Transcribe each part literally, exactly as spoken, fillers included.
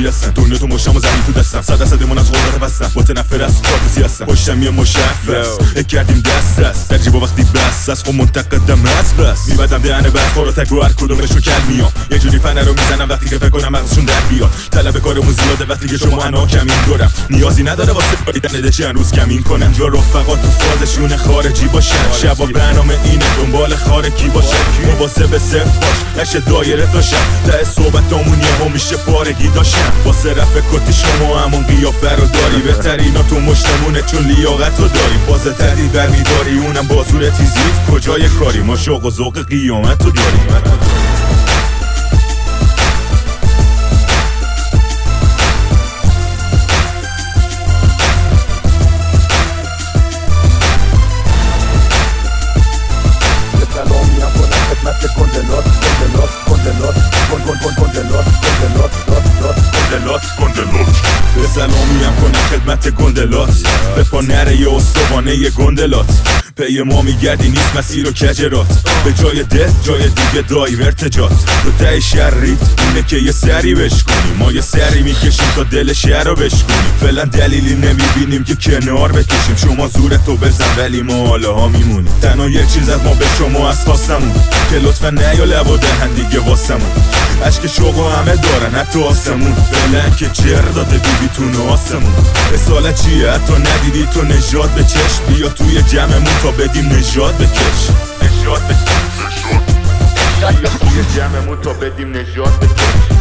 چی هستن دنیا تو مشتم و زمین تو دستم صد درصد ایمان از قدرت بستم متنفر از کارتسی هستم پشتم یه مشخص اک کردیم دست دست در جیبا وقتی بس از خب منتقدم از بس میبدم دهنه بس خورا تک رو هر کدومشو کل میام یه جوری فنه رو میزنم وقتی که فکر کنم مغزشون در بیاد طلب کارمون زیاده وقتی که شما انا کمین دارم نیازی نداره واسه دیدن چند روز کمین کنم جا رفقا تو فازشون خارجی باشن شبا برنامه اینه دنبال خارکی باشه مواظب به صفر باش نشه دایره تا شب ته صحبتامون یه همیشه پارگی داشتم واسه رفع کتی شما همون قیافه رو داری بهترینا تو مشتمونه چون لیاقت رو داری باز تهدید برمیداری اونم بازور تیزید کجای کاری ما شوق و ذوق قیامت رو داریم به سلامی هم کنم خدمت گندلات به پا نره یه استوانه یه گندلات پی ما میگردی نیست مسیر و کجرات به جای ده جای دیگه دایم ارتجات تو ته شرید اینه که یه سری بشکنیم ما یه سری میکشیم تا دل شهر رو بشکنیم فعلا دلیلی نمیبینیم که کنار بکشیم شما زورتو بزن ولی ما حالا ها میمونیم تنها یه چیز از ما به شما از خواستمون که لطفا نیا لب و دهن دیگه واسمون عشق شوق همه دارن حتی آسمون فعلا که جر داده بیبیتون آسمون رسالت چیه حتی ندیدی تو نجات به چشم بیا توی جمعمون تا بدیم نجات بکش نجات بکش بیا توی جمعمون تا بدیم نجات بکش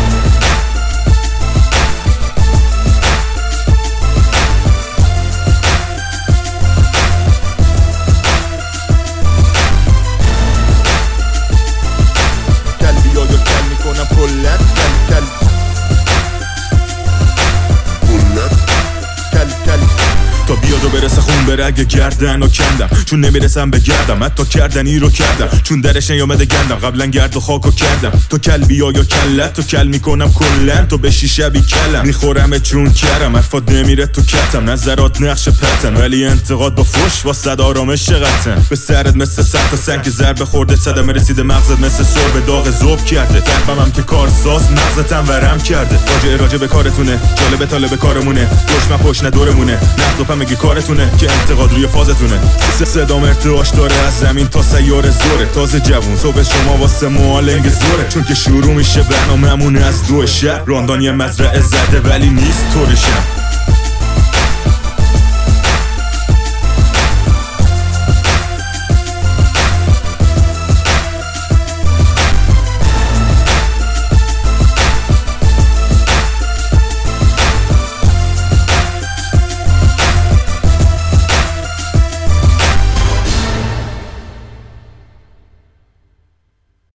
تا بیاد و برسه خون بره اگه گردن و کندم چون نمیرسم به گردم حتی کردنی رو کردم چون درش نیامده گندم قبلا گرد و خاک و کردم تو کل بیا یا کلت تو کل میکنم کلن تو به شیشه بی کلم میخورم چون کرم حرفات نمیره تو کتم نظرات نقش پتن ولی انتقاد با فش با صد آرامش قطن به سرت مثل سخت و سنگ که ضربه خورده صدمه رسیده مغزت مثل سر به داغ ذوب کرده قلبم هم که کارساز مغزتم ورم کرده راجع راجع به کارتونه جالب طالب کارمونه دشمن پشت ندورمونه نقد و میگی کارتونه که انتقاد روی فازتونه صدام ارتعاش داره از زمین تا سیاره زوره تازه جوون صبح شما واسه معالنگ زوره چون که شروع میشه برنامه‌مون از دو شب راندان یه مزرعه زده ولی نیست طور شب